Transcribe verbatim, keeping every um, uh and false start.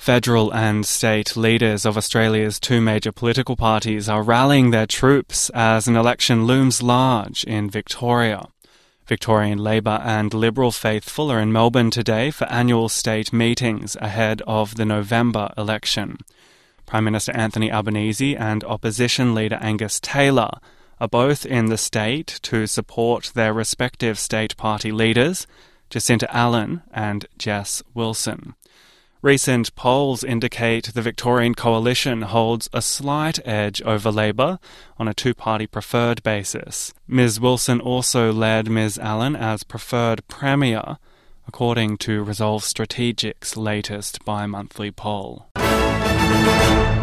Federal and state leaders of Australia's two major political parties are rallying their troops as an election looms large in Victoria. Victorian Labor and Liberal faithful are in Melbourne today for annual state meetings ahead of the November election. Prime Minister Anthony Albanese and opposition leader Angus Taylor are both in the state to support their respective state party leaders, Jacinta Allan and Jess Wilson. Recent polls indicate the Victorian coalition holds a slight edge over Labor on a two-party preferred basis. Miz Wilson also led Miz Allan as preferred Premier, according to Resolve Strategic's latest bi-monthly poll.